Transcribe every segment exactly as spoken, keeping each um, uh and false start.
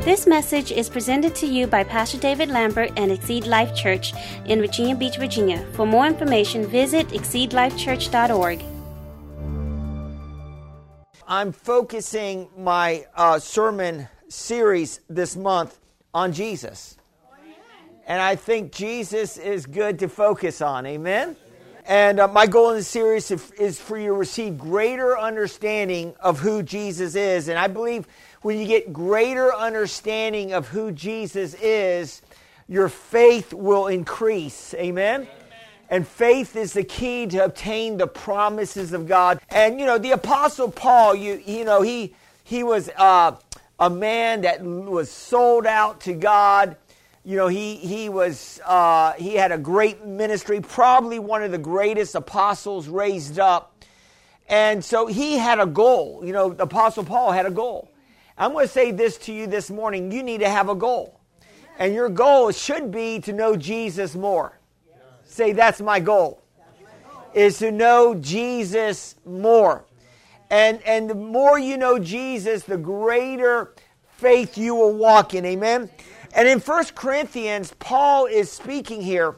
This message is presented to you by Pastor David Lambert and Exceed Life Church in Virginia Beach, Virginia. For more information, visit exceed life church dot org. I'm focusing my uh, sermon series this month on Jesus. And I think Jesus is good to focus on. Amen? And uh, my goal in this series is for you to receive greater understanding of who Jesus is. And I believe when you get greater understanding of who Jesus is, your faith will increase. Amen? Amen. And faith is the key to obtain the promises of God. And, you know, the Apostle Paul, you, you know, he, he was uh, a man that was sold out to God. You know, he he was uh, he had a great ministry, probably one of the greatest apostles raised up. And so he had a goal. You know, the Apostle Paul had a goal. I'm going to say this to you this morning. You need to have a goal. And your goal should be to know Jesus more. Say, that's my goal. Is to know Jesus more. And, and the more you know Jesus, the greater faith you will walk in. Amen? And in First Corinthians, Paul is speaking here.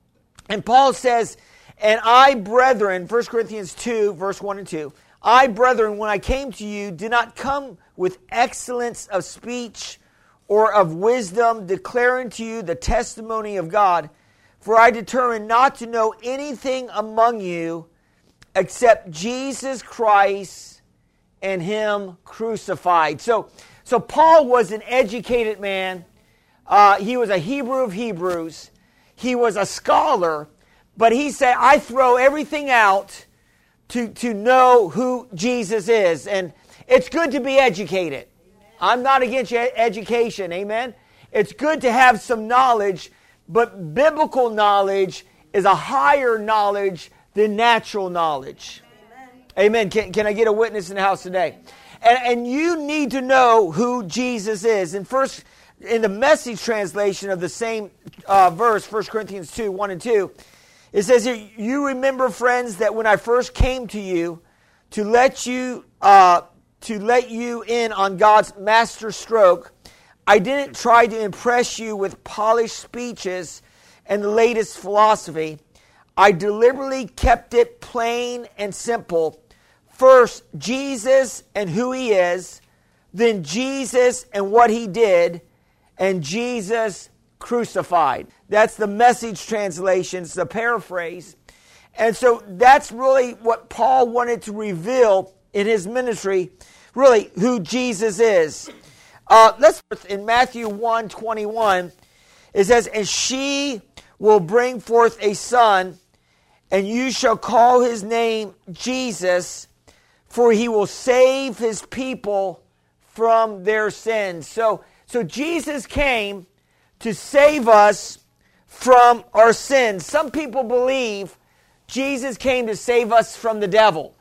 And Paul says, and I, brethren, First Corinthians two, verse one and two, I, brethren, when I came to you, did not come with excellence of speech or of wisdom, declaring to you the testimony of God. For I determined not to know anything among you except Jesus Christ and Him crucified. So, so Paul was an educated man. Uh, he was a Hebrew of Hebrews. He was a scholar. But he said, I throw everything out to, to know who Jesus is. And it's good to be educated. I'm not against education. Amen. It's good to have some knowledge. But biblical knowledge is a higher knowledge than natural knowledge. Amen. Amen. Can, can I get a witness in the house today? And, and you need to know who Jesus is. And first, in the Message translation of the same uh, verse, First Corinthians two, one and two, it says here, you remember, friends, that when I first came to you to let you uh, to let you in on God's master stroke, I didn't try to impress you with polished speeches and the latest philosophy. I deliberately kept it plain and simple. First, Jesus and who He is, then Jesus and what He did, and Jesus crucified. That's the Message translation. It's a paraphrase. And so that's really what Paul wanted to reveal in his ministry, really who Jesus is. Uh, let's in Matthew one twenty-one, it says, and she will bring forth a son, and you shall call his name Jesus, for he will save his people from their sins. So, so Jesus came to save us from our sins. Some people believe Jesus came to save us from the devil.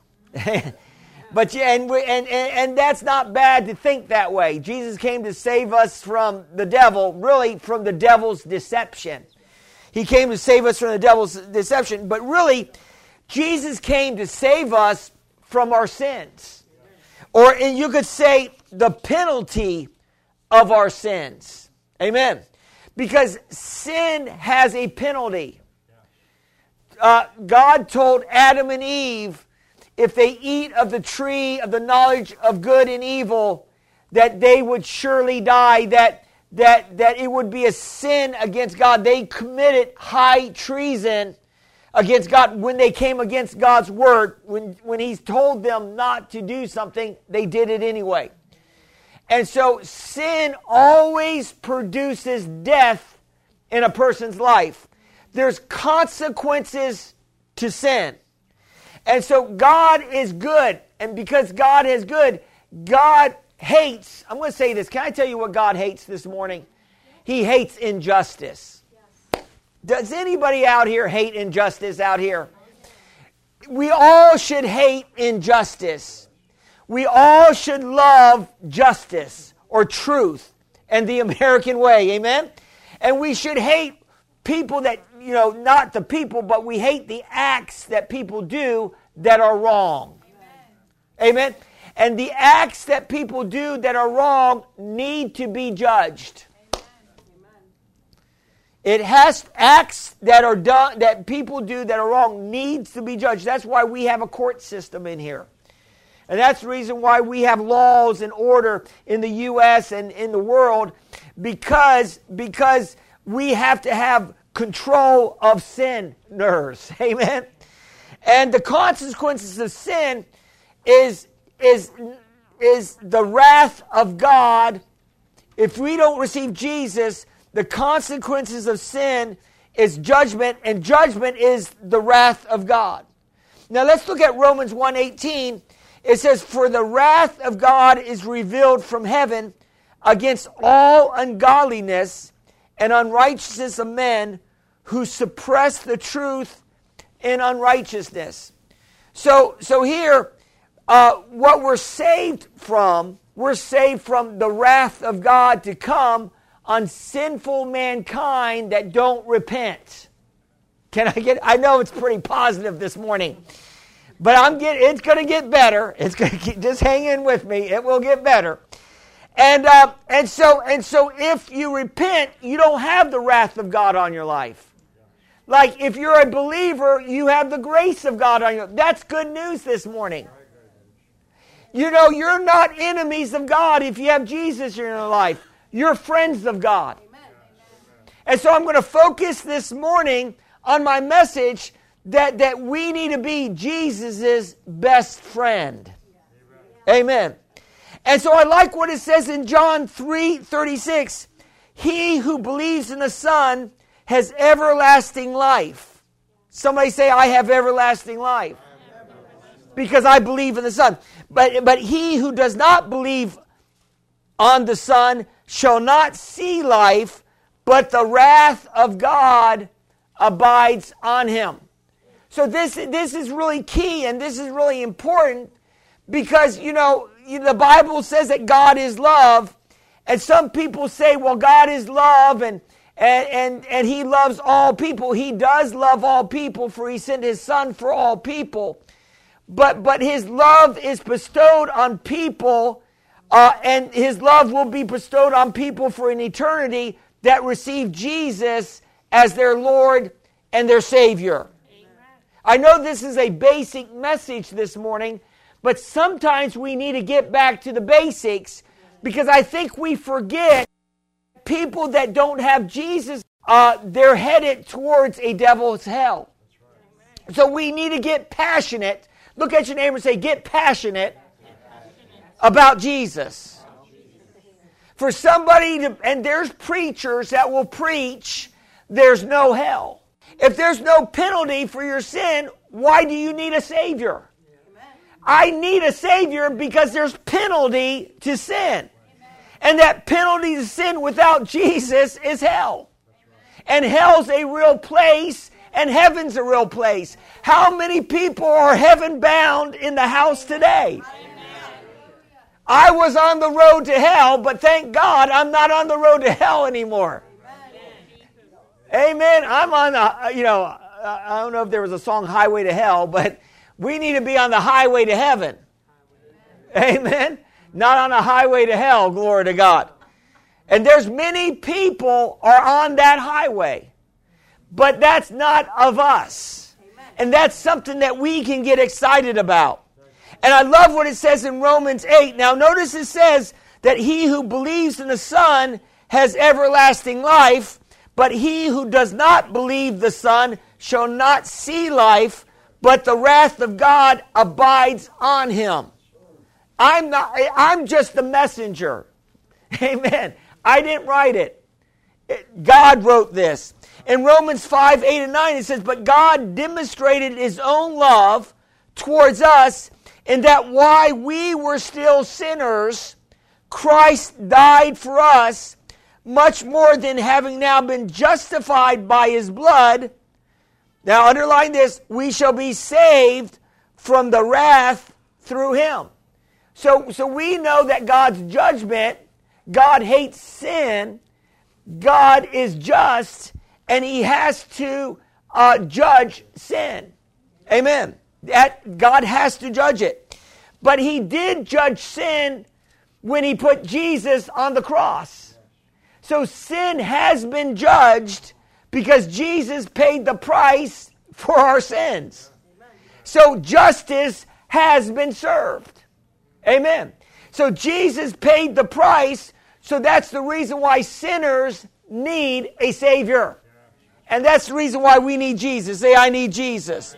But yeah, and, we, and, and and that's not bad to think that way. Jesus came to save us from the devil, really from the devil's deception. He came to save us from the devil's deception, but really, Jesus came to save us from our sins. Or and you could say the penalty of our sins. Amen. Because sin has a penalty. Uh, God told Adam and Eve, if they eat of the tree of the knowledge of good and evil, that they would surely die, that, that, that it would be a sin against God. They committed high treason against God when they came against God's word. When, when He told them not to do something, they did it anyway. And so sin always produces death in a person's life. There's consequences to sin. And so God is good. And because God is good, God hates. I'm going to say this. Can I tell you what God hates this morning? He hates injustice. Yes. Does anybody out here hate injustice out here? We all should hate injustice. We all should love justice or truth and the American way. Amen? And we should hate people that, you know, not the people, but we hate the acts that people do that are wrong. Amen? Amen? And the acts that people do that are wrong need to be judged. It has acts that are done that people do that are wrong needs to be judged. That's why we have a court system in here. And that's the reason why we have laws and order in the U S and in the world, because, because we have to have control of sinners. Amen. And the consequences of sin is, is, is the wrath of God. If we don't receive Jesus, the consequences of sin is judgment, and judgment is the wrath of God. Now let's look at Romans one eighteen. It says, "For the wrath of God is revealed from heaven against all ungodliness and unrighteousness of men who suppress the truth in unrighteousness." So, so here, uh, what we're saved from, we're saved from the wrath of God to come on sinful mankind that don't repent. Can I get? I know it's pretty positive this morning, but I'm getting. It's going to get better. It's going to just hang in with me. It will get better. And uh, and so and so, if you repent, you don't have the wrath of God on your life. Like if you're a believer, you have the grace of God on you. That's good news this morning. You know, you're not enemies of God if you have Jesus in your life. You're friends of God. Amen. And so I'm going to focus this morning on my message that, that we need to be Jesus' best friend. Amen. And so I like what it says in John three thirty-six. "He who believes in the Son has everlasting life." Somebody say, "I have everlasting life." Because I believe in the Son. But, but he who does not believe on the Son shall not see life, but the wrath of God abides on him. So this, this is really key, and this is really important, because, you know, the Bible says that God is love, and some people say, well, God is love, and, and, and, and he loves all people. He does love all people, for he sent his Son for all people. But, but his love is bestowed on people, Uh, and his love will be bestowed on people for an eternity that receive Jesus as their Lord and their Savior. Amen. I know this is a basic message this morning, but sometimes we need to get back to the basics, because I think we forget people that don't have Jesus, uh, they're headed towards a devil's hell. Right. So we need to get passionate. Look at your neighbor and say, "Get passionate about Jesus." For somebody to, and there's preachers that will preach there's no hell. If there's no penalty for your sin, why do you need a Savior? I need a Savior because there's penalty to sin. And that penalty to sin without Jesus is hell. And hell's a real place, and heaven's a real place. How many people are heaven bound in the house today? I was on the road to hell, but thank God I'm not on the road to hell anymore. Amen. I'm on the, you know, I don't know if there was a song, Highway to Hell, but we need to be on the highway to heaven. Amen. Not on the highway to hell, glory to God. And there's many people are on that highway, but that's not of us. And that's something that we can get excited about. And I love what it says in Romans eight. Now notice it says that he who believes in the Son has everlasting life, but he who does not believe the Son shall not see life, but the wrath of God abides on him. I'm not, I'm just the messenger. Amen. I didn't write it. God wrote this. In Romans five, eight, and nine, it says, "But God demonstrated his own love towards us, in that while we were still sinners, Christ died for us. Much more than having now been justified by his blood," now underline this, "we shall be saved from the wrath through him." So, so we know that God's judgment, God hates sin, God is just, and he has to uh, judge sin. Amen. That God has to judge it. But he did judge sin when he put Jesus on the cross. So sin has been judged because Jesus paid the price for our sins. So justice has been served. Amen. So Jesus paid the price, so that's the reason why sinners need a Savior. And that's the reason why we need Jesus. Say, I need Jesus.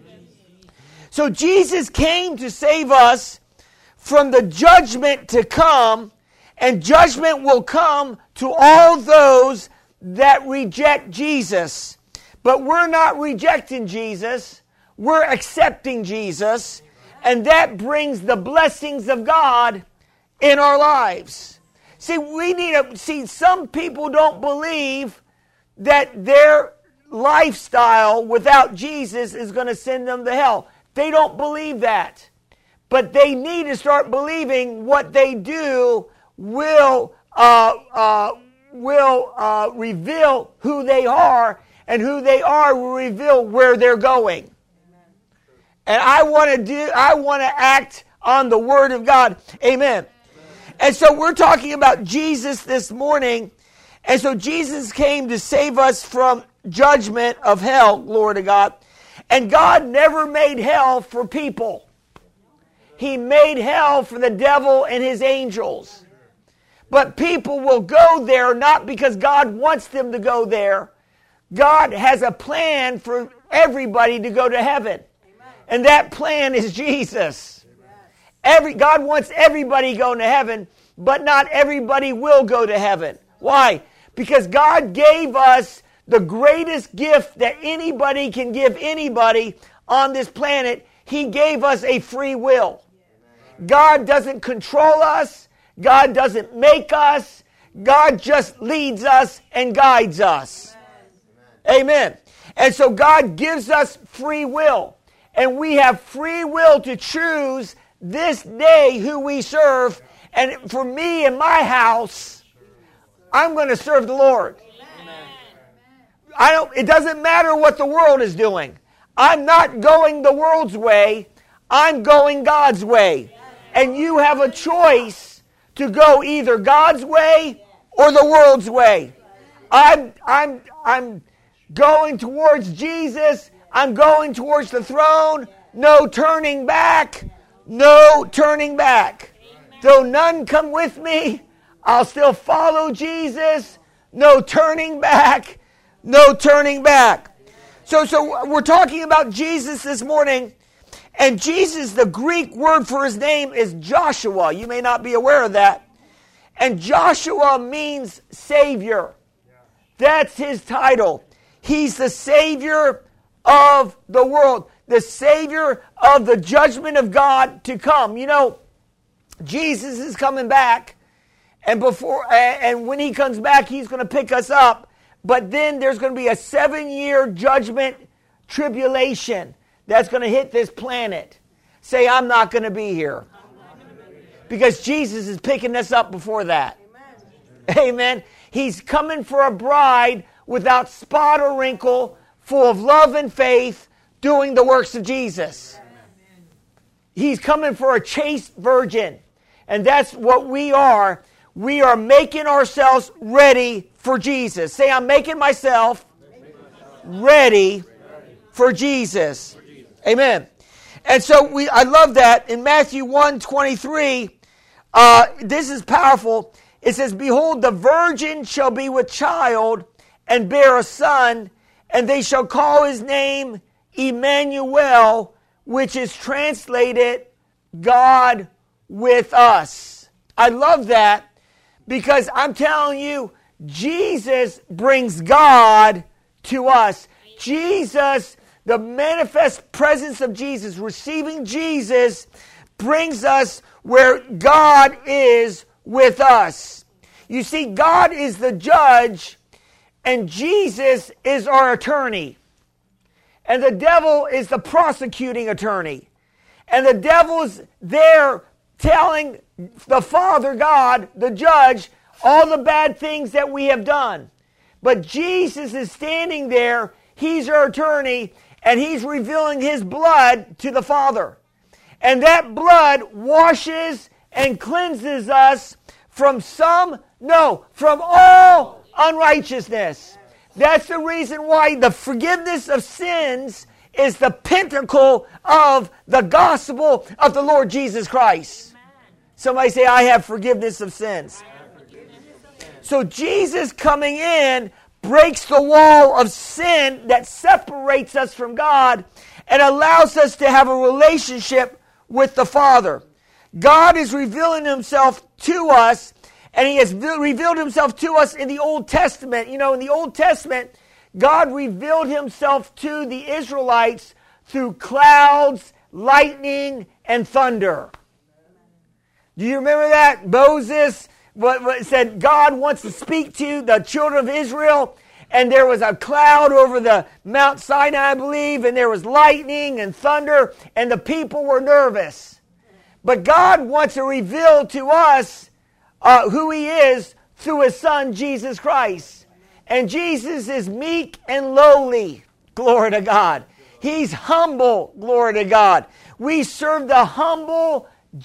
So Jesus came to save us from the judgment to come, and judgment will come to all those that reject Jesus. But we're not rejecting Jesus. We're accepting Jesus, and that brings the blessings of God in our lives. See, we need to see some people don't believe that their lifestyle without Jesus is going to send them to hell. They don't believe that. But they need to start believing what they do will uh, uh, will uh, reveal who they are, and who they are will reveal where they're going. Amen. And I want to do. I want to act on the Word of God. Amen. Amen. And so we're talking about Jesus this morning, and so Jesus came to save us from judgment of hell. Glory to God. And God never made hell for people. He made hell for the devil and his angels. But people will go there not because God wants them to go there. God has a plan for everybody to go to heaven. And that plan is Jesus. Every God wants everybody going to heaven, but not everybody will go to heaven. Why? Because God gave us the greatest gift that anybody can give anybody on this planet. He gave us a free will. God doesn't control us. God doesn't make us. God just leads us and guides us. Amen. Amen. And so God gives us free will. And we have free will to choose this day who we serve. And for me and my house, I'm going to serve the Lord. Amen. I don't, it doesn't matter what the world is doing. I'm not going the world's way. I'm going God's way. And you have a choice to go either God's way or the world's way. I'm, I'm, I'm going towards Jesus. I'm going towards the throne. No turning back. No turning back. Though none come with me, I'll still follow Jesus. No turning back. No turning back. So, so we're talking about Jesus this morning. And Jesus, the Greek word for his name is Joshua. You may not be aware of that. And Joshua means Savior. That's his title. He's the Savior of the world. The Savior of the judgment of God to come. You know, Jesus is coming back. And before, and when he comes back, he's going to pick us up. But then there's going to be a seven-year judgment tribulation that's going to hit this planet. Say, I'm not going to be here. Because Jesus is picking us up before that. Amen. Amen. He's coming for a bride without spot or wrinkle, full of love and faith, doing the works of Jesus. Amen. He's coming for a chaste virgin. And that's what we are. We are making ourselves ready for Jesus. Say, I'm making myself ready for Jesus. Amen. And so we, I love that. In Matthew one twenty-three, uh, this is powerful. It says, behold, the virgin shall be with child and bear a son, and they shall call his name Emmanuel, which is translated God with us. I love that because I'm telling you, Jesus brings God to us. Jesus, the manifest presence of Jesus, receiving Jesus, brings us where God is with us. You see, God is the judge, and Jesus is our attorney. And the devil is the prosecuting attorney. And the devil's there telling the Father God, the judge, all the bad things that we have done. But Jesus is standing there. He's our attorney, and he's revealing his blood to the Father. And that blood washes and cleanses us from some, no, from all unrighteousness. That's the reason why the forgiveness of sins is the pinnacle of the gospel of the Lord Jesus Christ. Somebody say, I have forgiveness of sins. So Jesus coming in breaks the wall of sin that separates us from God and allows us to have a relationship with the Father. God is revealing himself to us, and he has revealed himself to us in the Old Testament. You know, in the Old Testament, God revealed himself to the Israelites through clouds, lightning, and thunder. Do you remember that? Moses what, what said God wants to speak to the children of Israel, and there was a cloud over the Mount Sinai, I believe, and there was lightning and thunder, and the people were nervous. But God wants to reveal to us uh, who he is through his son, Jesus Christ. And Jesus is meek and lowly, glory to God. He's humble, glory to God. We serve the humble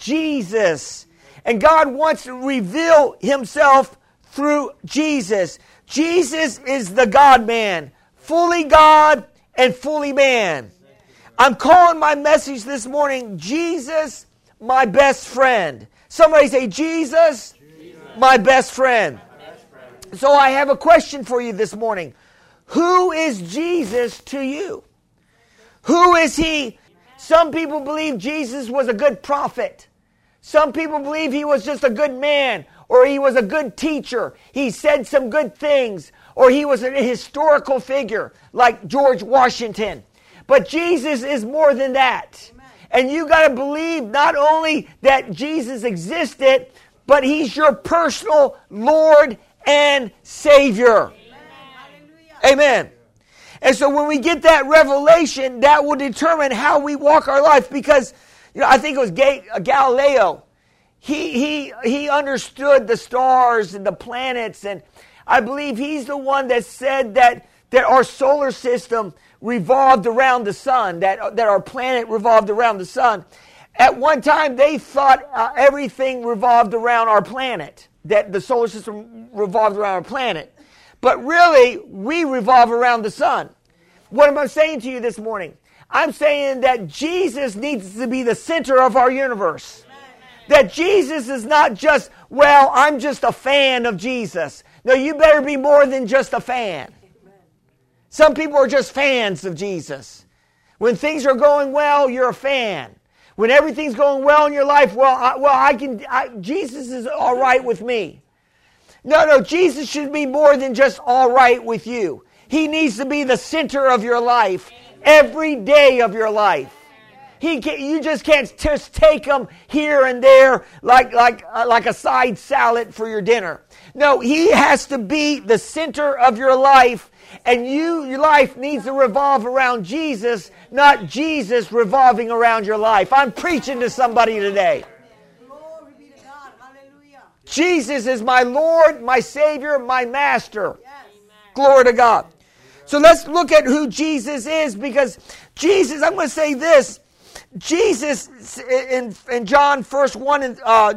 Jesus. And God wants to reveal himself through Jesus. Jesus is the God-man, fully God and fully man. I'm calling my message this morning, Jesus, my best friend. Somebody say, Jesus, Jesus. My best friend. My best friend. So I have a question for you this morning. Who is Jesus to you? Who is he? Some people believe Jesus was a good prophet. Some people believe he was just a good man, or he was a good teacher. He said some good things, or he was a historical figure like George Washington. But Jesus is more than that. Amen. And you got to believe not only that Jesus existed, but he's your personal Lord and Savior. Amen. Amen. And so when we get that revelation, that will determine how we walk our life. Because, you know, I think it was Galileo. He he he understood the stars and the planets, and I believe he's the one that said that that our solar system revolved around the sun, that that our planet revolved around the sun. At one time, they thought uh, everything revolved around our planet, that the solar system revolved around our planet. But really, we revolve around the sun. What am I saying to you this morning? I'm saying that Jesus needs to be the center of our universe. That Jesus is not just, well, I'm just a fan of Jesus. No, you better be more than just a fan. Some people are just fans of Jesus. When things are going well, you're a fan. When everything's going well in your life, well, I, well, I can. I, Jesus is all right with me. No, no, Jesus should be more than just all right with you. He needs to be the center of your life, every day of your life. He can, you just can't just take him here and there like like uh, like a side salad for your dinner. No, he has to be the center of your life, and you your life needs to revolve around Jesus, not Jesus revolving around your life. I'm preaching to somebody today. Glory be to God. Hallelujah. Jesus is my Lord, my Savior, my Master. Yes. Glory to God. So let's look at who Jesus is, because Jesus, I'm going to say this. Jesus in, in John first one and uh,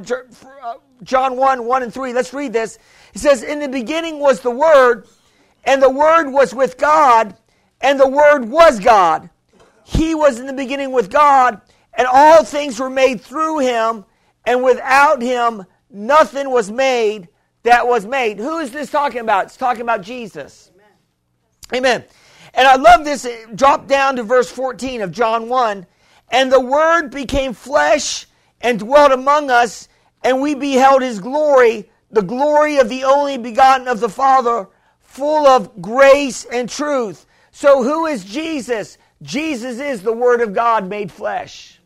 John one one and three. Let's read this. He says, "In the beginning was the Word, and the Word was with God, and the Word was God. He was in the beginning with God, and all things were made through him, and without him nothing was made that was made." Who is this talking about? It's talking about Jesus. Amen. Amen. And I love this. Drop down to verse fourteen of John one. "And the Word became flesh and dwelt among us, and we beheld his glory, the glory of the only begotten of the Father, full of grace and truth." So who is Jesus? Jesus is the Word of God made flesh.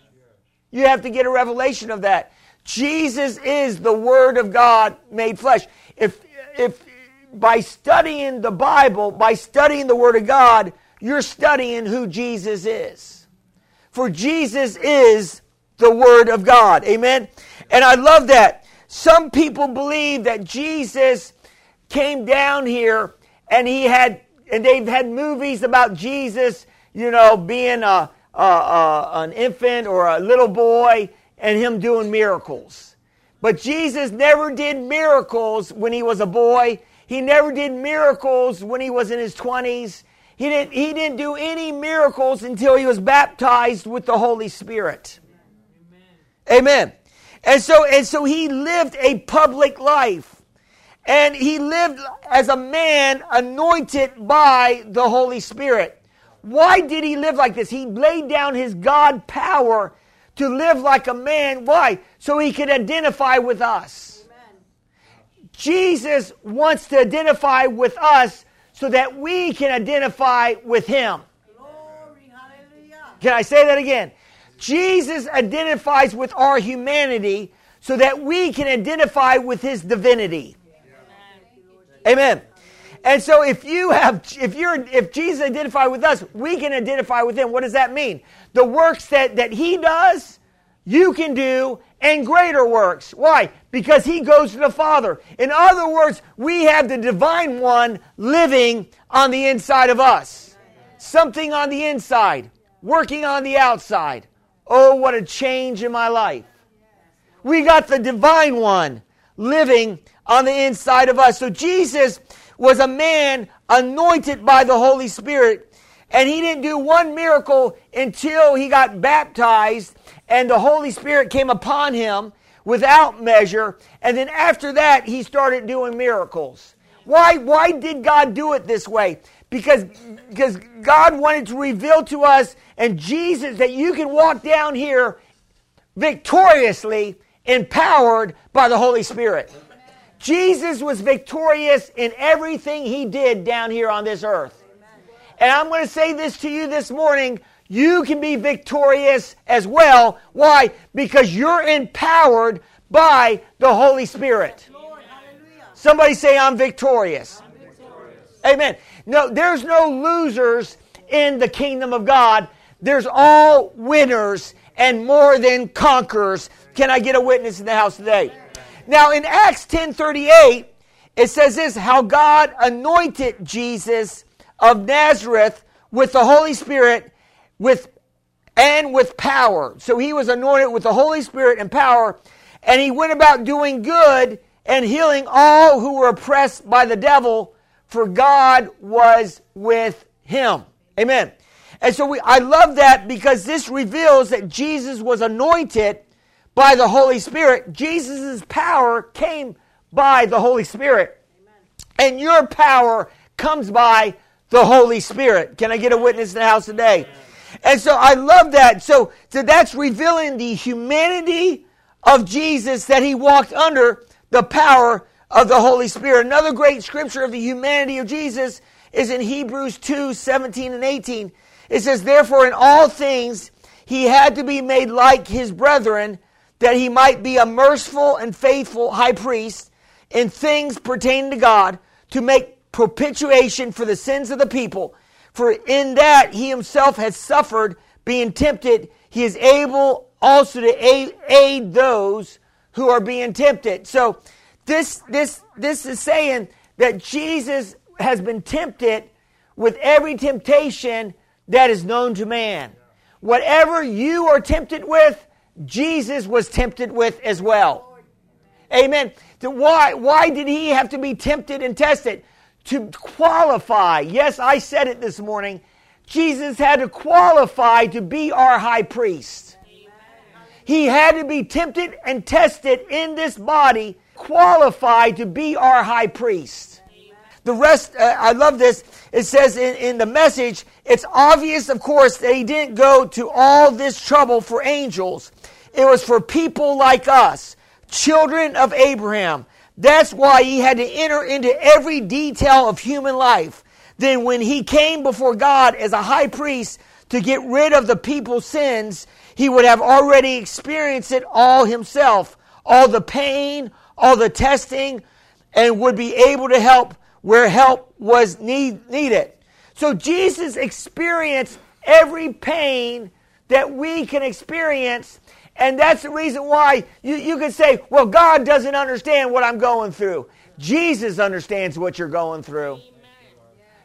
You have to get a revelation of that. Jesus is the Word of God made flesh. If, if by studying the Bible, by studying the Word of God, you're studying who Jesus is. For Jesus is the Word of God. Amen? And I love that. Some people believe that Jesus came down here and he had, and they've had movies about Jesus, you know, being a, uh, uh, an infant or a little boy and him doing miracles. But Jesus never did miracles when he was a boy. He never did miracles when he was in his twenties. He didn't, he didn't do any miracles until he was baptized with the Holy Spirit. Amen. Amen. And so, and so he lived a public life. And he lived as a man anointed by the Holy Spirit. Why did he live like this? He laid down his God power to live like a man. Why? So he could identify with us. Amen. Jesus wants to identify with us so that we can identify with him. Glory, hallelujah. Can I say that again? Jesus identifies with our humanity so that we can identify with his divinity. Amen. And so if you have, if you're, if Jesus identified with us, we can identify with him. What does that mean? The works that, that he does, you can do, and greater works. Why? Because he goes to the Father. In other words, we have the divine one living on the inside of us. Something on the inside, working on the outside. Oh, what a change in my life. We got the divine one living on the inside of us. So Jesus was a man anointed by the Holy Spirit, and he didn't do one miracle until he got baptized and the Holy Spirit came upon him without measure. And then after that, he started doing miracles. Why, why did God do it this way? Because, because God wanted to reveal to us and Jesus that you can walk down here victoriously, empowered by the Holy Spirit. Jesus was victorious in everything he did down here on this earth. And I'm going to say this to you this morning. You can be victorious as well. Why? Because you're empowered by the Holy Spirit. Somebody say, I'm victorious. I'm victorious. Amen. No, there's no losers in the kingdom of God. There's all winners and more than conquerors. Can I get a witness in the house today? Now in Acts ten thirty-eight, it says this, how God anointed Jesus of Nazareth with the Holy Spirit with and with power. So he was anointed with the Holy Spirit and power, and he went about doing good and healing all who were oppressed by the devil, for God was with him. Amen. And so we, I love that because this reveals that Jesus was anointed by the Holy Spirit. Jesus' power came by the Holy Spirit. Amen. And your power comes by the Holy Spirit. Can I get a witness in the house today? Amen. And so I love that. So, so that's revealing the humanity of Jesus, that he walked under the power of the Holy Spirit. Another great scripture of the humanity of Jesus is in Hebrews two, seventeen and eighteen. It says, therefore in all things he had to be made like his brethren, that he might be a merciful and faithful high priest in things pertaining to God, to make propitiation for the sins of the people. For in that he himself has suffered, being tempted, he is able also to aid, aid those who are being tempted. So this, this, this is saying that Jesus has been tempted with every temptation that is known to man. Whatever you are tempted with, Jesus was tempted with as well. Amen. So why, why did he have to be tempted and tested? To qualify. Yes, I said it this morning. Jesus had to qualify to be our high priest. He had to be tempted and tested in this body, qualified to be our high priest. The rest, uh, I love this. It says in, in the Message, it's obvious, of course, that he didn't go to all this trouble for angels. It was for people like us, children of Abraham. That's why he had to enter into every detail of human life. Then when he came before God as a high priest to get rid of the people's sins, he would have already experienced it all himself. All the pain, all the testing, and would be able to help where help was need, needed. So Jesus experienced every pain that we can experience. And that's the reason why you, you can say, well, God doesn't understand what I'm going through. Jesus understands what you're going through.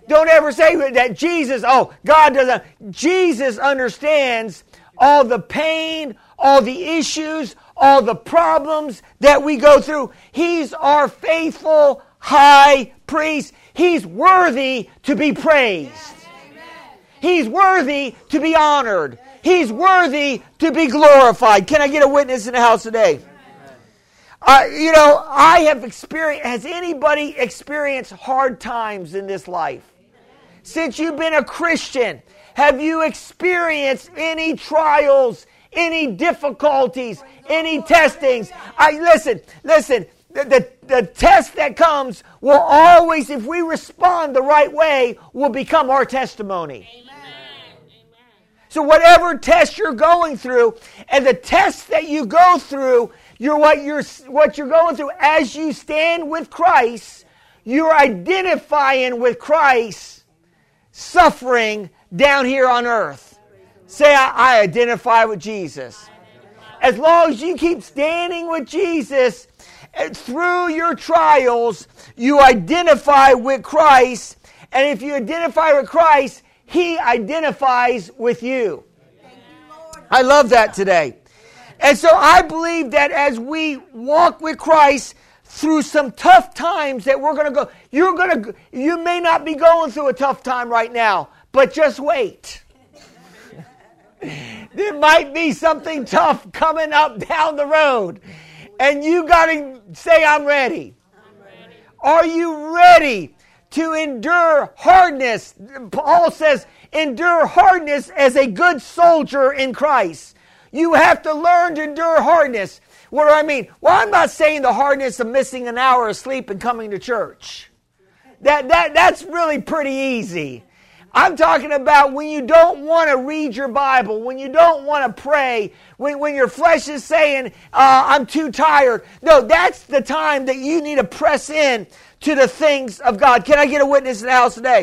Don't ever say that Jesus, oh, God doesn't. Jesus understands all the pain, all the issues, all the problems that we go through. He's our faithful high priest. He's worthy to be praised. He's worthy to be honored. He's worthy to be glorified. Can I get a witness in the house today? Uh, you know, I have experienced, has anybody experienced hard times in this life? Since you've been a Christian, have you experienced any trials, any difficulties, any testings? I listen, listen, the, the, the test that comes will always, if we respond the right way, will become our testimony. Amen. So whatever test you're going through, and the test that you go through, you're what you're what you're going through as you stand with Christ, you're identifying with Christ suffering down here on earth. Say, I, I identify with Jesus. As long as you keep standing with Jesus through your trials, you identify with Christ. And if you identify with Christ, He identifies with you. I love that today. And so I believe that as we walk with Christ through some tough times that we're going to go, you're going to, you may not be going through a tough time right now, but just wait. There might be something tough coming up down the road. And you got to say, I'm ready. I'm ready. Are you ready to endure hardness? Paul says, endure hardness as a good soldier in Christ. You have to learn to endure hardness. What do I mean? Well, I'm not saying the hardness of missing an hour of sleep and coming to church. That, that, that's really pretty easy. I'm talking about when you don't want to read your Bible, when you don't want to pray, when, when your flesh is saying, uh, I'm too tired. No, that's the time that you need to press in to the things of God. Can I get a witness in the house today?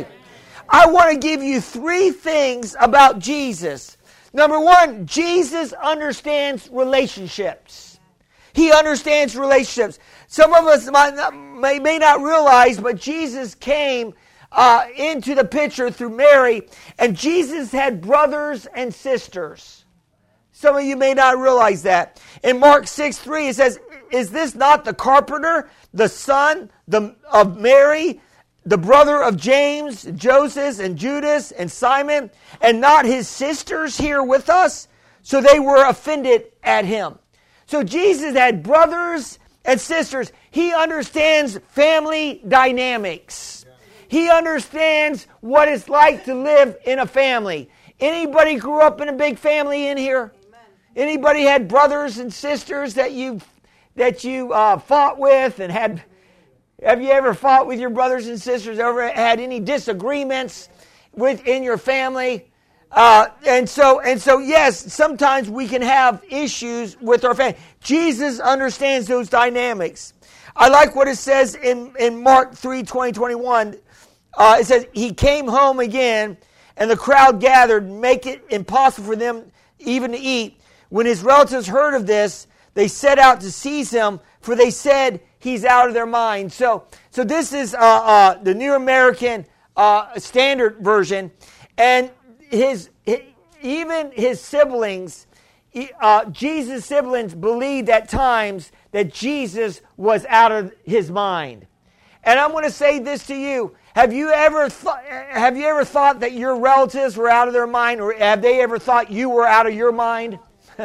I want to give you three things about Jesus. Number one, Jesus understands relationships. He understands relationships. Some of us might not, may, may not realize, but Jesus came uh, into the picture through Mary, and Jesus had brothers and sisters. Some of you may not realize that. In Mark six three, it says, is this not the carpenter, the son the, of Mary, the brother of James, Joseph, and Judas, and Simon, and not his sisters here with us? So they were offended at him. So Jesus had brothers and sisters. He understands family dynamics. He understands what it's like to live in a family. Anybody grew up in a big family in here? Anybody had brothers and sisters that you that you uh, fought with and had? Have you ever fought with your brothers and sisters? Ever had any disagreements within your family? Uh, and so, and so, yes, sometimes we can have issues with our family. Jesus understands those dynamics. I like what it says in, in Mark three, twenty, twenty-one. Uh, it says, he came home again, and the crowd gathered, make it impossible for them even to eat. When his relatives heard of this, they set out to seize him, for they said he's out of their mind. So, so this is uh, uh, the New American uh, Standard Version, and his, his even his siblings, uh, Jesus' siblings, believed at times that Jesus was out of his mind. And I'm going to say this to you: Have you ever th- have you ever thought that your relatives were out of their mind, or have they ever thought you were out of your mind?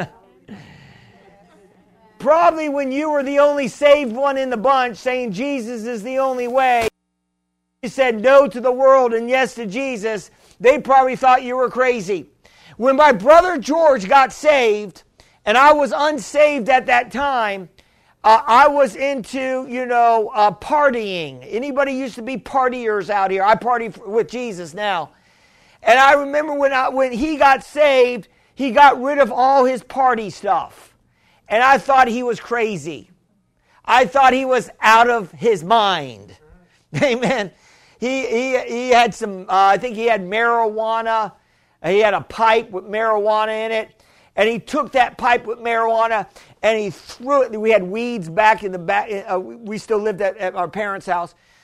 Probably when you were the only saved one in the bunch, saying Jesus is the only way. You said no to the world and yes to Jesus. They probably thought you were crazy. When my brother George got saved, and I was unsaved at that time, uh, I was into, you know, uh, partying. Anybody used to be partiers out here? I party with Jesus now. And I remember when I, when he got saved, he got rid of all his party stuff. And I thought he was crazy. I thought he was out of his mind. Amen. He he he had some, uh, I think he had marijuana. He had a pipe with marijuana in it. And he took that pipe with marijuana and he threw it. We had weeds back in the back. Uh, we still lived at, at our parents' house.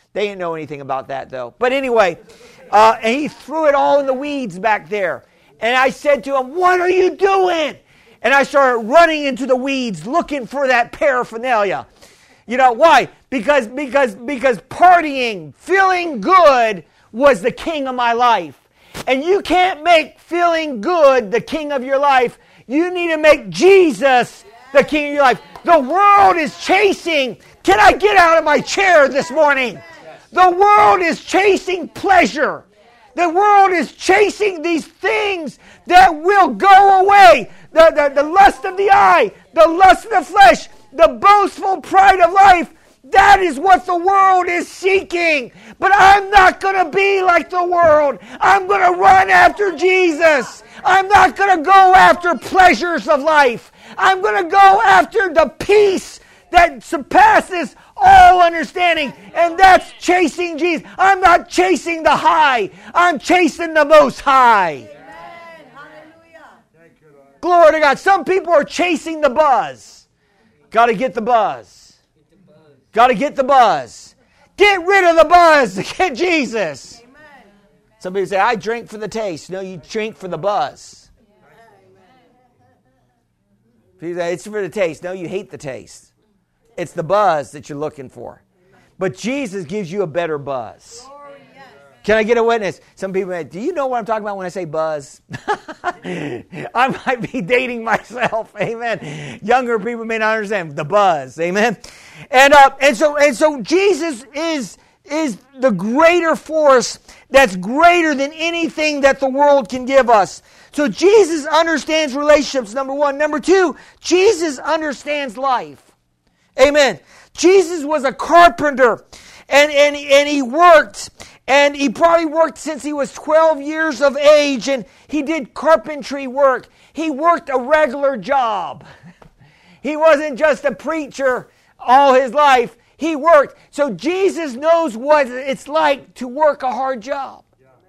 They didn't know anything about that, though. But anyway, uh, and he threw it all in the weeds back there. And I said to him, what are you doing? And I started running into the weeds looking for that paraphernalia. You know, why? Because, because, because partying, feeling good was the king of my life. And you can't make feeling good the king of your life. You need to make Jesus the king of your life. The world is chasing. Can I get out of my chair this morning? The world is chasing pleasure. The world is chasing these things that will go away. The, the, the lust of the eye, the lust of the flesh, the boastful pride of life. That is what the world is seeking. But I'm not going to be like the world. I'm going to run after Jesus. I'm not going to go after pleasures of life. I'm going to go after the peace that surpasses all understanding. And that's chasing Jesus. I'm not chasing the high. I'm chasing the Most High. Amen. Hallelujah. Glory to God. Some people are chasing the buzz. Got to get the buzz. Got to get the buzz. Get rid of the buzz to get Jesus. Amen. Some people say, I drink for the taste. No, you drink for the buzz. People say, it's for the taste. No, you hate the taste. It's the buzz that you're looking for. But Jesus gives you a better buzz. Can I get a witness? Some people say, do you know what I'm talking about when I say buzz? I might be dating myself. Amen. Younger people may not understand the buzz. Amen. And uh, and so and so Jesus is is the greater force that's greater than anything that the world can give us. So Jesus understands relationships, number one. Number two, Jesus understands life. Amen. Jesus was a carpenter, and, and, and he worked, and he probably worked since he was twelve years of age, and he did carpentry work. He worked a regular job. He wasn't just a preacher all his life. He worked. So Jesus knows what it's like to work a hard job.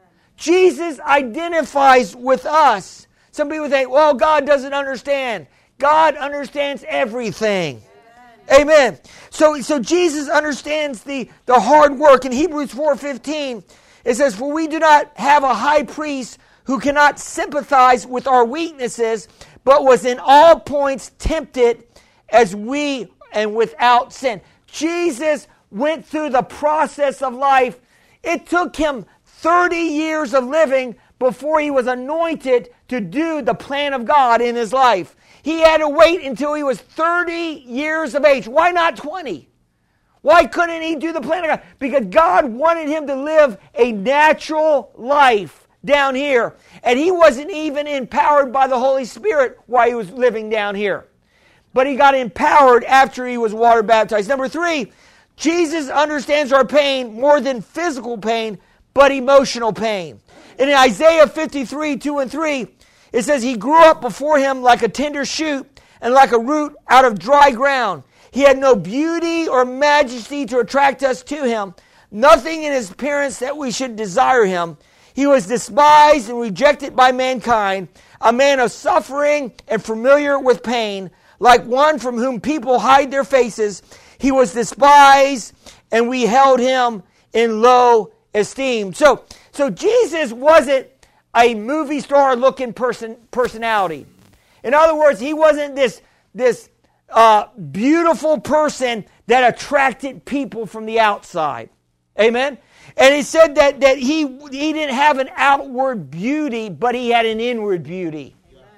Jesus identifies with us. Some people think, well, God doesn't understand. God understands everything. Amen. So, so Jesus understands the, the hard work. In Hebrews four fifteen, it says, for we do not have a high priest who cannot sympathize with our weaknesses, but was in all points tempted as we and without sin. Jesus went through the process of life. It took him thirty years of living before he was anointed to do the plan of God in his life. He had to wait until he was thirty years of age. Why not twenty? Why couldn't he do the plan of God? Because God wanted him to live a natural life down here. And he wasn't even empowered by the Holy Spirit while he was living down here. But he got empowered after he was water baptized. Number three, Jesus understands our pain more than physical pain, but emotional pain. And in Isaiah fifty-three, two and three, it says, he grew up before him like a tender shoot and like a root out of dry ground. He had no beauty or majesty to attract us to him, nothing in his appearance that we should desire him. He was despised and rejected by mankind, a man of suffering and familiar with pain, like one from whom people hide their faces. He was despised, and we held him in low esteem. So, so Jesus wasn't a movie star looking person personality. In other words, he wasn't this, this uh, beautiful person that attracted people from the outside. Amen? And he said that, that he, he didn't have an outward beauty, but he had an inward beauty.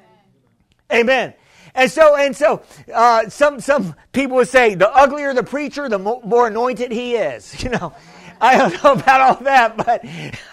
Amen. Amen. And so, and so, uh, some some people would say, the uglier the preacher, the mo- more anointed he is. You know, I don't know about all that, but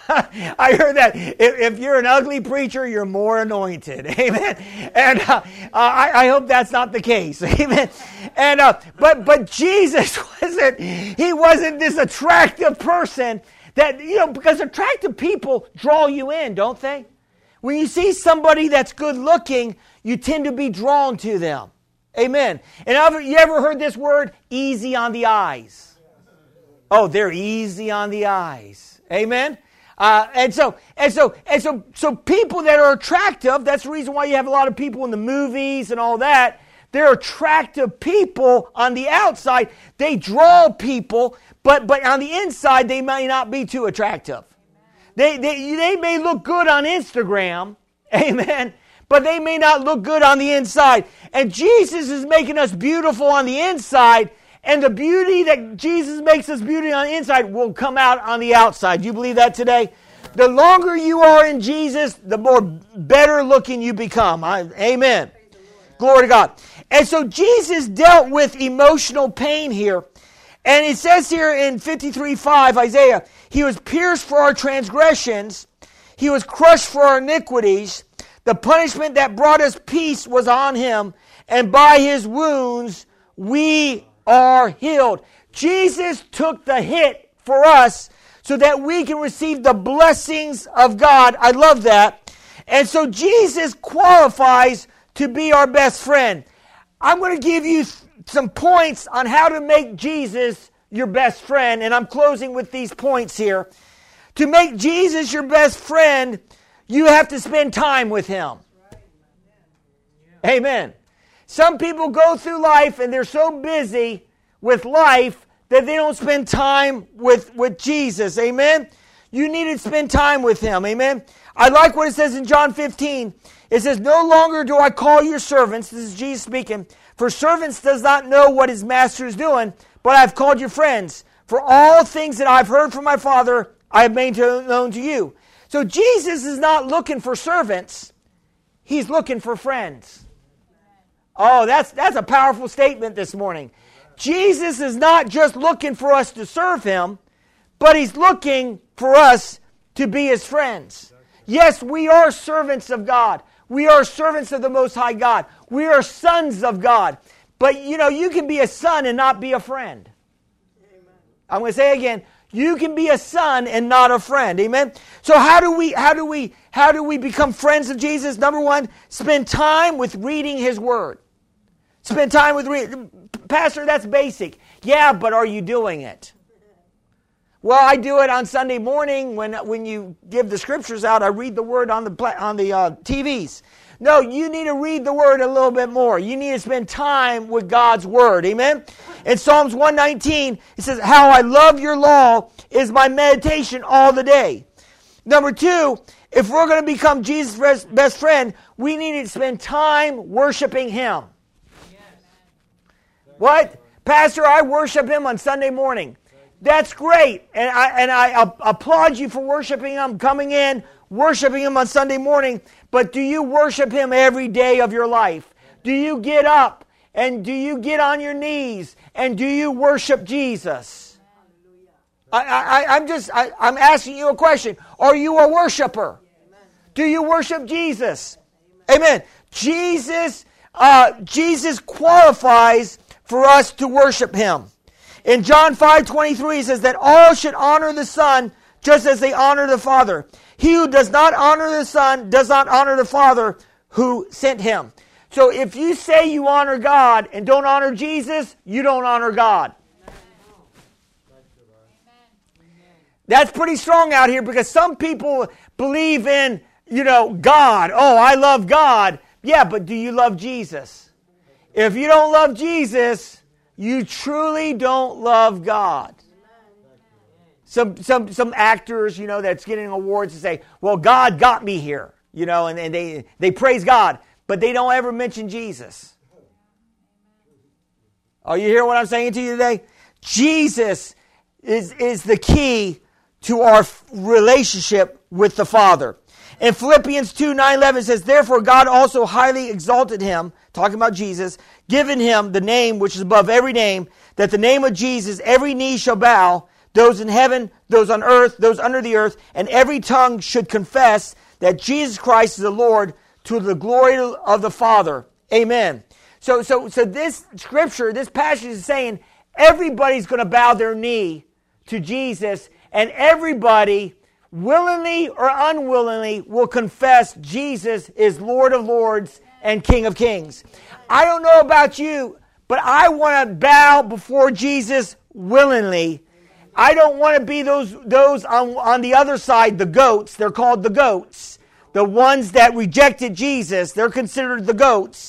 I heard that if, if you're an ugly preacher, you're more anointed. Amen. And uh, I, I hope that's not the case. Amen. And uh, but but Jesus wasn't. He wasn't this attractive person that, you know, because attractive people draw you in, don't they? When you see somebody that's good looking, you tend to be drawn to them. Amen. And you ever heard this word, easy on the eyes? Oh, they're easy on the eyes. Amen. Uh, and so, and so, and so, so people that are attractive, that's the reason why you have a lot of people in the movies and all that. They're attractive people on the outside. They draw people, but, but on the inside, they may not be too attractive. They, they, they may look good on Instagram, amen, but they may not look good on the inside. And Jesus is making us beautiful on the inside, and the beauty that Jesus makes us beauty on the inside will come out on the outside. Do you believe that today? The longer you are in Jesus, the more better looking you become. I, amen. Glory to God. And so Jesus dealt with emotional pain here. And it says here in fifty-three five, Isaiah, he was pierced for our transgressions. He was crushed for our iniquities. The punishment that brought us peace was on him. And by his wounds, we are healed. Jesus took the hit for us so that we can receive the blessings of God. I love that. And so Jesus qualifies to be our best friend. I'm going to give you some points on how to make Jesus your best friend. And I'm closing with these points here. To make Jesus your best friend, you have to spend time with him. Amen. Some people go through life and they're so busy with life that they don't spend time with, with Jesus. Amen. You need to spend time with him. Amen. I like what it says in John fifteen. It says, no longer do I call you servants. This is Jesus speaking. For servants does not know what his master is doing, but I've called you friends. For all things that I've heard from my Father, I have made known to you. So Jesus is not looking for servants. He's looking for friends. Oh, that's, that's a powerful statement this morning. Jesus is not just looking for us to serve him, but he's looking for us to be his friends. Yes, we are servants of God. We are servants of the Most High God. We are sons of God. But, you know, you can be a son and not be a friend. Amen. I'm going to say again, you can be a son and not a friend. Amen. So how do we how do we how do we become friends of Jesus? Number one, spend time with reading his word. Spend time with reading. Pastor, that's basic. Yeah, but are you doing it? Well, I do it on Sunday morning when when you give the scriptures out. I read the word on the on the uh, T Vs. No, you need to read the word a little bit more. You need to spend time with God's word. Amen? In Psalms one nineteen, it says, how I love your law is my meditation all the day. Number two, if we're going to become Jesus' best friend, we need to spend time worshiping him. Yes. What? Pastor, I worship him on Sunday morning. That's great. And I, and I applaud you for worshiping him, coming in, worshiping him on Sunday morning. But do you worship him every day of your life? Do you get up and do you get on your knees and do you worship Jesus? I, I, I'm just, I, I'm asking you a question. Are you a worshiper? Do you worship Jesus? Amen. Jesus, uh, Jesus qualifies for us to worship him. In John five twenty-three, he says that all should honor the Son just as they honor the Father. He who does not honor the Son does not honor the Father who sent him. So if you say you honor God and don't honor Jesus, you don't honor God. That's pretty strong out here because some people believe in, you know, God. Oh, I love God. Yeah, but do you love Jesus? If you don't love Jesus, you truly don't love God. Some some some actors, you know, that's getting awards to say, well, God got me here, you know, and, and they, they praise God, but they don't ever mention Jesus. Oh, you hear what I'm saying to you today? Jesus is, is the key to our relationship with the Father. In Philippians two, nine, eleven says, therefore God also highly exalted him, talking about Jesus, given him the name which is above every name, that the name of Jesus every knee shall bow, those in heaven, those on earth, those under the earth, and every tongue should confess that Jesus Christ is the Lord to the glory of the Father. Amen. So, so, so this scripture, this passage is saying everybody's going to bow their knee to Jesus, and everybody, willingly or unwillingly, will confess Jesus is Lord of Lords and King of Kings. I don't know about you, but I want to bow before Jesus willingly. I don't want to be those those on, on the other side, the goats. They're called the goats. The ones that rejected Jesus, they're considered the goats.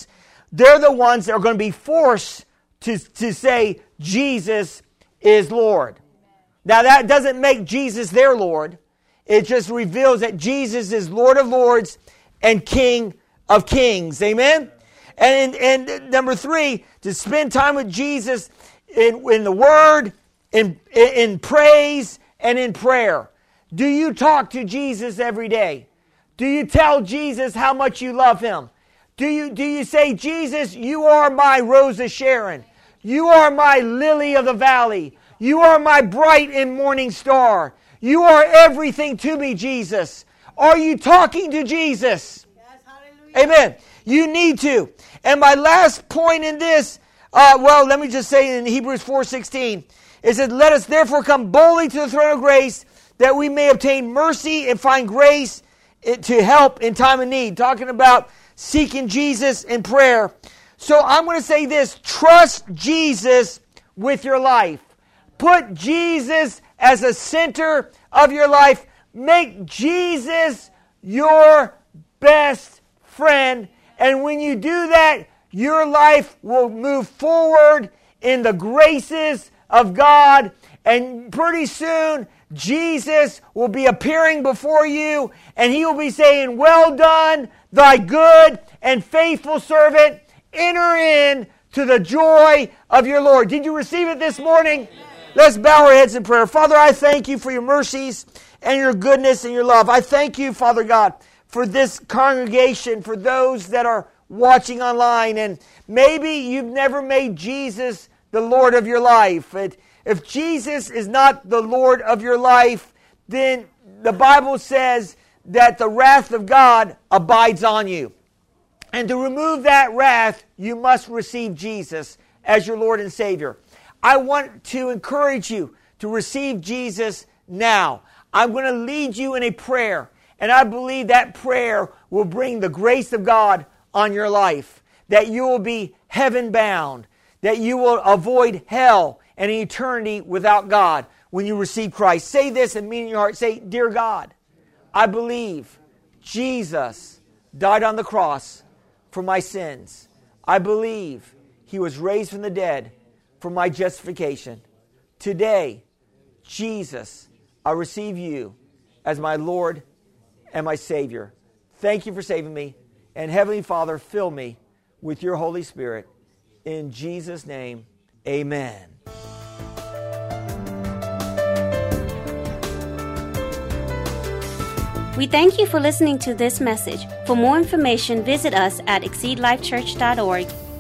they're the ones that are going to be forced to, to say Jesus is Lord. Now that doesn't make Jesus their Lord. It just reveals that Jesus is Lord of Lords and King of Kings. Amen? And, and number three, to spend time with Jesus in, in the Word, in, in praise, and in prayer. Do you talk to Jesus every day? Do you tell Jesus how much you love Him? Do you, do you say, Jesus, you are my Rose of Sharon. You are my lily of the valley. You are my bright and morning star. You are everything to me, Jesus. Are you talking to Jesus? Yes, hallelujah. Amen. You need to. And my last point in this, uh, well, let me just say in Hebrews four sixteen, it says, let us therefore come boldly to the throne of grace, that we may obtain mercy and find grace to help in time of need. Talking about seeking Jesus in prayer. So I'm going to say this, trust Jesus with your life. Put Jesus as a center of your life. Make Jesus your best friend. And when you do that, your life will move forward in the graces of God. And pretty soon, Jesus will be appearing before you, and He will be saying, well done, thy good and faithful servant. Enter in to the joy of your Lord. Did you receive it this morning? Amen. Let's bow our heads in prayer. Father, I thank you for your mercies and your goodness and your love. I thank you, Father God, for this congregation, for those that are watching online, and maybe you've never made Jesus the Lord of your life. It, If Jesus is not the Lord of your life, then the Bible says that the wrath of God abides on you. And to remove that wrath, you must receive Jesus as your Lord and Savior. I want to encourage you to receive Jesus now. I'm going to lead you in a prayer, and I believe that prayer will bring the grace of God on your life, that you will be heaven-bound, that you will avoid hell and eternity without God when you receive Christ. Say this and mean in your heart. Say, dear God, I believe Jesus died on the cross for my sins. I believe He was raised from the dead for my justification. Today, Jesus, I receive you as my Lord and my Savior. Thank you for saving me. And Heavenly Father, fill me with your Holy Spirit. In Jesus' name, amen. We thank you for listening to this message. For more information, visit us at exceed life church dot org